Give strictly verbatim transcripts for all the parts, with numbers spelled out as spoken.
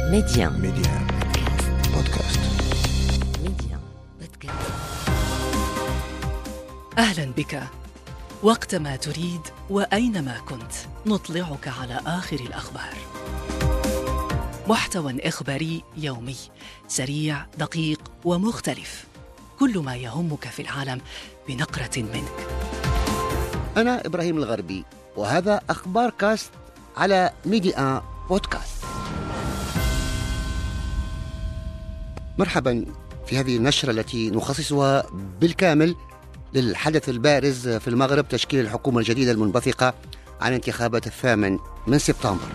ميديان ميديان بودكاست. ميديان بودكاست. أهلا بك. وقتما تريد وأينما كنت نطلعك على آخر الأخبار. محتوى إخباري يومي سريع دقيق ومختلف، كل ما يهمك في العالم بنقرة منك. أنا إبراهيم الغربي، وهذا أخبار كاست على ميديان بودكاست. مرحبا في هذه النشرة التي نخصصها بالكامل للحدث البارز في المغرب، تشكيل الحكومة الجديدة المنبثقة عن انتخابات الثامن من سبتمبر.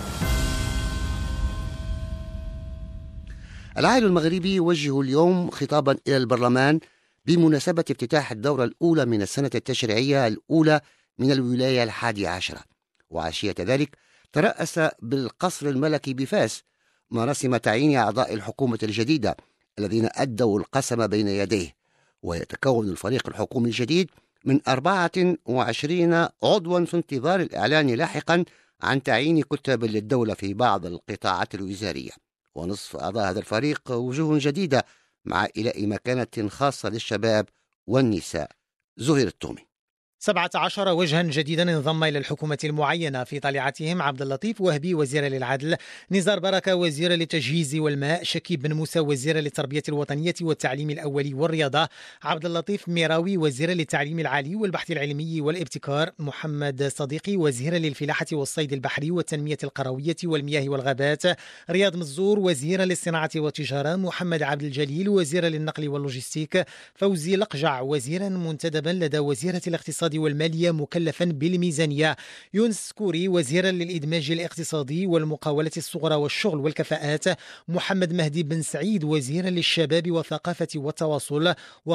العاهل المغربي يوجه اليوم خطابا إلى البرلمان بمناسبة افتتاح الدورة الأولى من السنة التشريعية الأولى من الولاية الحادية عشرة، وعشية ذلك ترأس بالقصر الملكي بفاس مراسم تعيين أعضاء الحكومة الجديدة الذين أدوا القسم بين يديه. ويتكون الفريق الحكومي الجديد من أربعة وعشرين عضوا في انتظار الإعلان لاحقا عن تعيين كتاب للدولة في بعض القطاعات الوزارية. ونصف أعضاء هذا الفريق وجوه جديدة مع إيلاء مكانة خاصة للشباب والنساء. زهير التومي. سبعة عشر وجها جديدا انضم إلى الحكومة المعينة، في طليعتهم عبد اللطيف وهبي وزير للعدل، نزار بركة وزير للتجهيز والماء، شكيب بن موسى وزير للتربية الوطنية والتعليم الأولي والرياضة، عبد اللطيف ميراوي وزير للتعليم العالي والبحث العلمي والابتكار، محمد صديقي وزير للفلاحة والصيد البحري والتنمية القروية والمياه والغابات، رياض مزور وزير للصناعة والتجارة، محمد عبد الجليل وزير للنقل واللوجستيك، فوزي لقجع وزيرا منتدبا لدى وزيرة الاقتصاد والمالية مكلفا بالميزانية، يونس كوري وزيرا للإدماج الاقتصادي والمقاولة الصغرى والشغل والكفاءات، محمد مهدي بن سعيد وزيرا للشباب والثقافة والتواصل،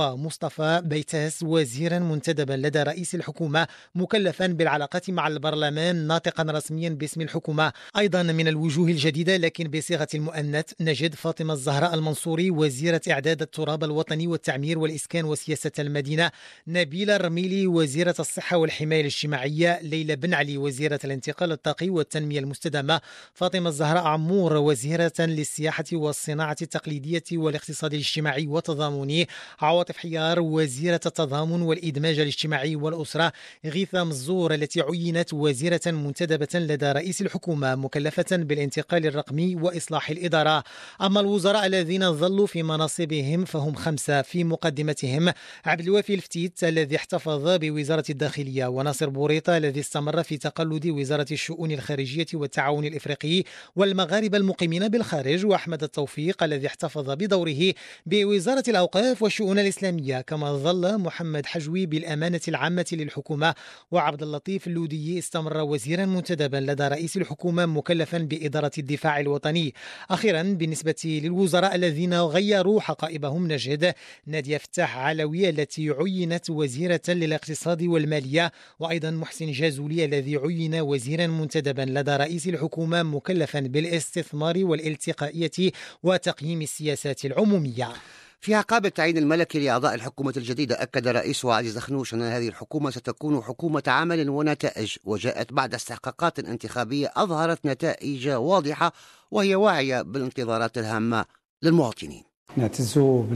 ومصطفى بيتاس وزيرا منتدبا لدى رئيس الحكومة مكلفا بالعلاقات مع البرلمان ناطقا رسميا باسم الحكومة. أيضا من الوجوه الجديدة لكن بصيغة المؤنث نجد فاطمة الزهراء المنصوري وزيرة إعداد التراب الوطني والتعمير والإسكان وسياسة المدينة، نبيلة الرميلي وزيرة الصحة والحماية الاجتماعية، ليلى بن علي وزيرة الانتقال الطاقي والتنمية المستدامة، فاطمة الزهراء عمور وزيرة للسياحة والصناعة التقليدية والاقتصاد الاجتماعي والتضامني، عواطف حيار وزيرة التضامن والإدماج الاجتماعي والأسرة، غيثة مزور التي عينت وزيرة منتدبة لدى رئيس الحكومة مكلفة بالانتقال الرقمي وإصلاح الإدارة. أما الوزراء الذين ظلوا في مناصبهم فهم خمسة، في مقدمتهم عبد الوافي الفتيت الذي احتفظ بوزارة الداخلية، وناصر بوريطة الذي استمر في تقلد وزارة الشؤون الخارجية والتعاون الإفريقي والمغاربة المقيمين بالخارج، وأحمد التوفيق الذي احتفظ بدوره بوزارة الأوقاف والشؤون الإسلامية. كما ظل محمد حجوي بالأمانة العامة للحكومة، وعبد اللطيف اللودي استمر وزيرا منتدبا لدى رئيس الحكومة مكلفا بإدارة الدفاع الوطني. أخيرا بالنسبة للوزراء الذين غيروا حقائبهم نجد نادية فتاح علوي التي عينت وزيرة للاقتصاد والمالية، وأيضا محسن جازولي الذي عين وزيرا منتدبا لدى رئيس الحكومة مكلفا بالاستثمار والالتقائية وتقييم السياسات العمومية. في عقاب التعيين الملكي لأعضاء الحكومة الجديدة، أكد رئيسها علي زخنوش أن هذه الحكومة ستكون حكومة عمل ونتائج، وجاءت بعد استحقاقات انتخابية أظهرت نتائج واضحة وهي واعية بالانتظارات الهامة للمواطنين. نعتز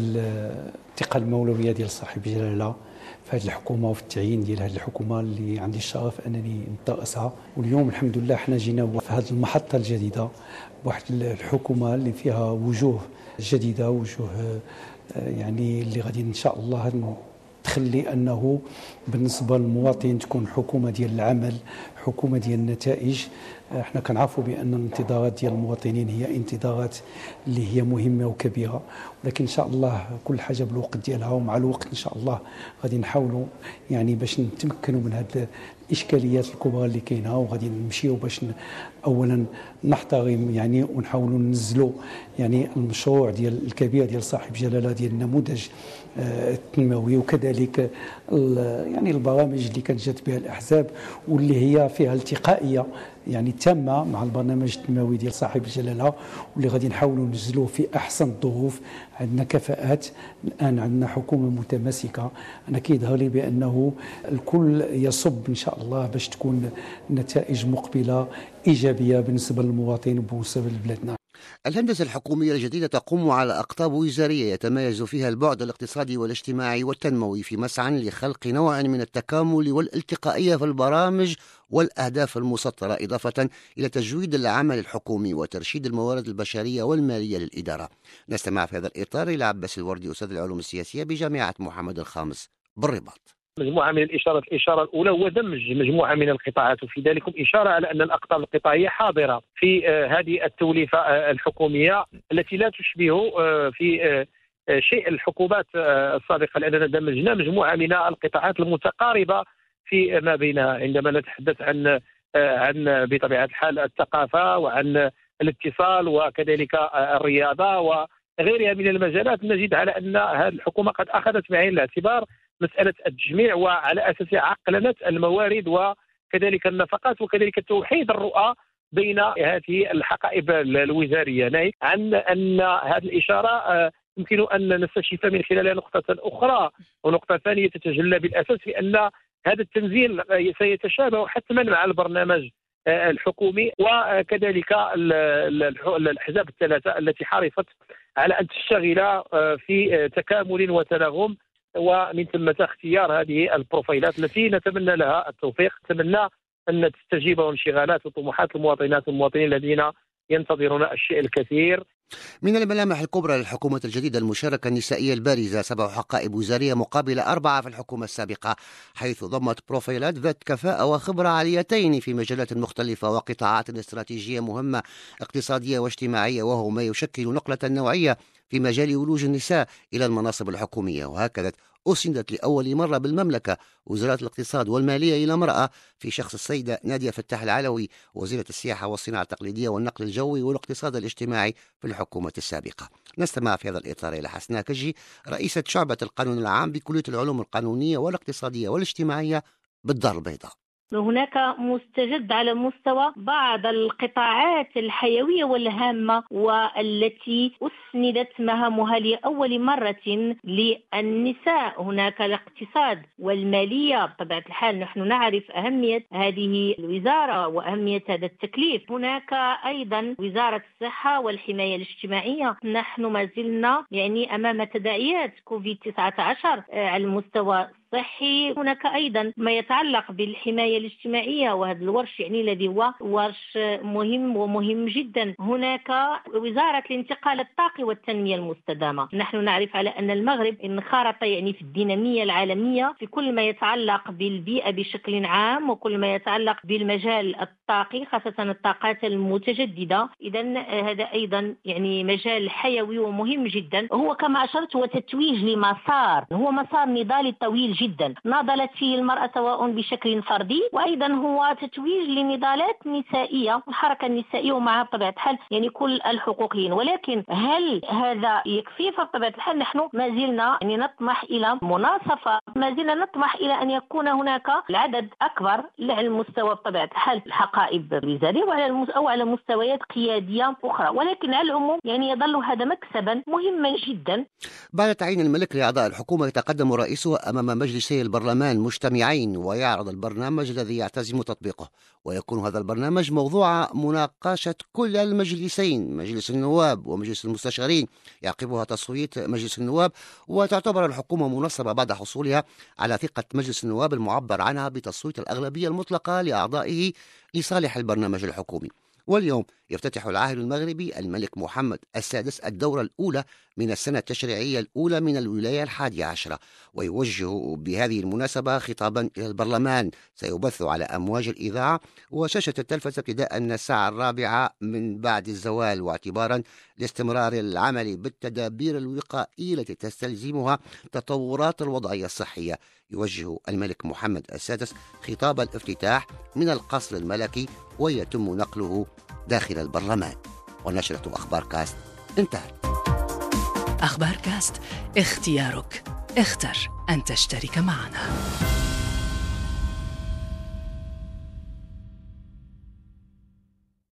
بالثقة المولوية ديال صاحب جلالة في هذه الحكومة وفي التعيين ديال هذه الحكومة اللي عندي الشرف أنني نترأسها. واليوم الحمد لله حنا جينا في هذه المحطة الجديدة بواحد الحكومة اللي فيها وجوه جديدة، وجوه يعني اللي غادي إن شاء الله تخلي أنه بالنسبة للمواطن تكون حكومة ديال العمل، حكومة ديال النتائج. احنا كنعرفوا بأن الانتظارات ديال المواطنين هي انتظارات اللي هي مهمة وكبيرة، ولكن إن شاء الله كل حاجة بالوقت ديالها، ومع الوقت إن شاء الله غادي نحاولوا يعني باش نتمكنوا من هذه الإشكاليات الكبرى اللي كاينة، وغادي نمشيو باش أولا نحترم يعني ونحاولوا ننزلوا يعني المشروع ديال الكبير ديال صاحب جلالة ديال النموذج التنموي، وكذلك يعني البرامج اللي كانت جات بها الأحزاب واللي هي فيها التقائية يعني تامة مع البرنامج التنموي ديال صاحب الجلالة، واللي غادي نحاولوا ننزلوه في أحسن الظروف. عندنا كفاءات الآن، عندنا حكومة متماسكة. أنا كيظهر لي بأنه الكل يصب إن شاء الله باش تكون نتائج مقبلة إيجابية بالنسبة للمواطن وبالنسبة لبلادنا. الهندسة الحكومية الجديدة تقوم على أقطاب وزارية يتميز فيها البعد الاقتصادي والاجتماعي والتنموي في مسعى لخلق نوع من التكامل والالتقائية في البرامج والأهداف المسطرة، إضافة إلى تجويد العمل الحكومي وترشيد الموارد البشرية والمالية للإدارة. نستمع في هذا الإطار إلى عباس الوردي، أستاذ العلوم السياسية بجامعة محمد الخامس بالرباط. مجموعة من الإشارات. الإشارة الأولى هو دمج مجموعة من القطاعات، وفي ذلك إشارة على أن الأقطاب القطاعية حاضرة في هذه التوليفة الحكومية التي لا تشبه في شيء الحكومات السابقة، لأننا دمجنا مجموعة من القطاعات المتقاربة في ما بينها. عندما نتحدث عن عن بطبيعة الحال الثقافة وعن الاتصال وكذلك الرياضة وغيرها من المجالات، نجد على أن هذه الحكومة قد أخذت بعين الاعتبار مسألة التجميع وعلى أساس عقلنة الموارد وكذلك النفقات وكذلك توحيد الرؤى بين هذه الحقائب الوزارية. ناهيك عن أن هذه الإشارة يمكن أن نستشف من خلالها نقطة أخرى، ونقطة ثانية تتجلى بالأساس في أن هذا التنزيل سيتشابه حتما مع البرنامج الحكومي وكذلك الأحزاب الثلاثة التي حرصت على أن تشتغل في تكامل وتناغم، ومن ثم اختيار هذه البروفايلات التي نتمنى لها التوفيق. نتمنى أن تستجيب انشغالات وطموحات المواطنات والمواطنين الذين ينتظرون الشيء الكثير. من الملامح الكبرى للحكومة الجديدة المشاركة النسائية البارزة، سبع حقائب وزارية مقابل أربعة في الحكومة السابقة، حيث ضمت بروفايلات ذات كفاءة وخبرة عاليتين في مجالات مختلفة وقطاعات استراتيجية مهمة اقتصادية واجتماعية، وهو ما يشكل نقلة نوعية في مجال ولوج النساء إلى المناصب الحكومية. وهكذا أسندت لأول مرة بالمملكة وزارة الاقتصاد والمالية إلى امرأة في شخص السيدة نادية فتاح العلوي، وزيرة السياحة والصناعة التقليدية والنقل الجوي والاقتصاد الاجتماعي في الحكومة السابقة. نستمع في هذا الإطار إلى حسناء كجي، رئيسة شعبة القانون العام بكلية العلوم القانونية والاقتصادية والاجتماعية بالدار البيضاء. هناك مستجد على مستوى بعض القطاعات الحيوية والهامة والتي أسندت مهامها لأول مرة للنساء. هناك الاقتصاد والمالية، بطبيعة الحال نحن نعرف أهمية هذه الوزارة وأهمية هذا التكليف. هناك أيضا وزارة الصحة والحماية الاجتماعية. نحن ما زلنا يعني أمام تداعيات كوفيد تسعة عشر على المستوى الصحي. هناك أيضا ما يتعلق بالحماية الاجتماعية، وهذا الورش يعني الذي هو ورش مهم ومهم جدا. هناك وزارة الانتقال الطاقي والتنمية المستدامة. نحن نعرف على أن المغرب انخرط يعني في الدينامية العالمية في كل ما يتعلق بالبيئة بشكل عام وكل ما يتعلق بالمجال الطاقي، خاصة الطاقات المتجددة. إذن هذا أيضا يعني مجال حيوي ومهم جدا. هو كما أشرت هو تتويج لمسار، هو مسار نضالي طويل جدا جدا ناضلت فيه المرأة سواء بشكل فردي، وأيضا هو تتويج لنضالات نسائية، الحركة النسائية ومعها بطبيعة الحال يعني كل الحقوقيين. ولكن هل هذا يكفي؟ فبطبيعة الحال نحن ما زلنا يعني نطمح إلى مناصفة، ما زلنا نطمح إلى أن يكون هناك العدد أكبر على المستوى بطبيعة الحال الحقائب الوزارية وعلى أو على مستويات قيادية أخرى. ولكن على العموم يعني يظل هذا مكسبا مهما جدا. بعد تعيين الملك لأعضاء الحكومة يتقدم رئيسها أمام مجلسي البرلمان مجتمعين ويعرض البرنامج الذي يعتزم تطبيقه، ويكون هذا البرنامج موضوع مناقشة كل المجلسين، مجلس النواب ومجلس المستشارين، يعقبها تصويت مجلس النواب، وتعتبر الحكومة منصبة بعد حصولها على ثقة مجلس النواب المعبر عنها بتصويت الأغلبية المطلقة لأعضائه لصالح البرنامج الحكومي. واليوم يفتتح العاهل المغربي الملك محمد السادس الدورة الأولى من السنة التشريعية الأولى من الولاية الحادية عشرة، ويوجه بهذه المناسبة خطابا إلى البرلمان سيبث على أمواج الإذاعة وشاشة التلفزة ابتداء من الساعة الرابعة من بعد الزوال، واعتبارا لاستمرار العمل بالتدابير الوقائية التي تستلزمها تطورات الوضعية الصحية. يوجه الملك محمد السادس خطاب الافتتاح من القصر الملكي ويتم نقله داخل البرلمان. ونشرة أخبار كاست انتهت. أخبار كاست، اختيارك، اختر أن تشترك معنا.